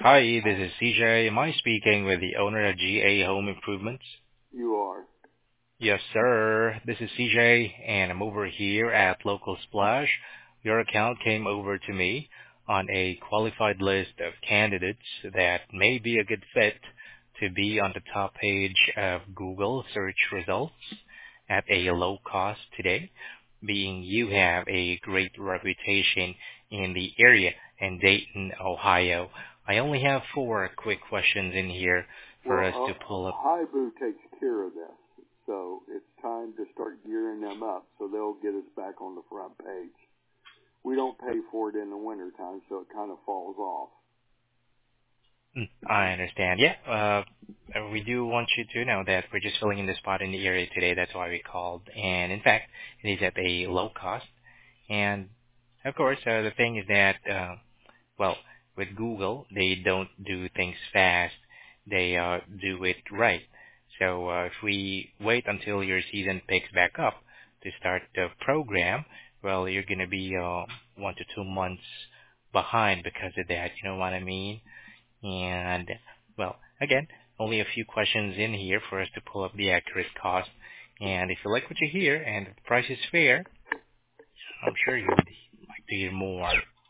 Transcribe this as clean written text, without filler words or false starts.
Hi, this is CJ. Am I speaking with the owner of GA Home Improvements? You are. Yes, sir. This is CJ, and I'm over here at Local Splash. Your account came over to me on a qualified list of candidates that may be a good fit to be on the top page of Google search results at a low cost today, being you have a great reputation in the area in Dayton, Ohio. I only have four quick questions in here for us to Well, pull up. Haibu takes care of this, so it's time to start gearing them up so they'll get us back on the front page. We don't pay for it in the wintertime, so it kind of falls off. I understand. Yeah, we do want you to know that we're just filling in the spot in the area today. That's why we called. And in fact, it is at a low cost. And of course, the thing is that, well, with Google, they don't do things fast. They do it right. So if we wait until your season picks back up to start the program, well, you're going to be 1 to 2 months behind because of that. You know what I mean? And, well, again, only a few questions in here for us to pull up the accurate cost. And if you like what you hear and the price is fair, I'm sure you would like to hear more.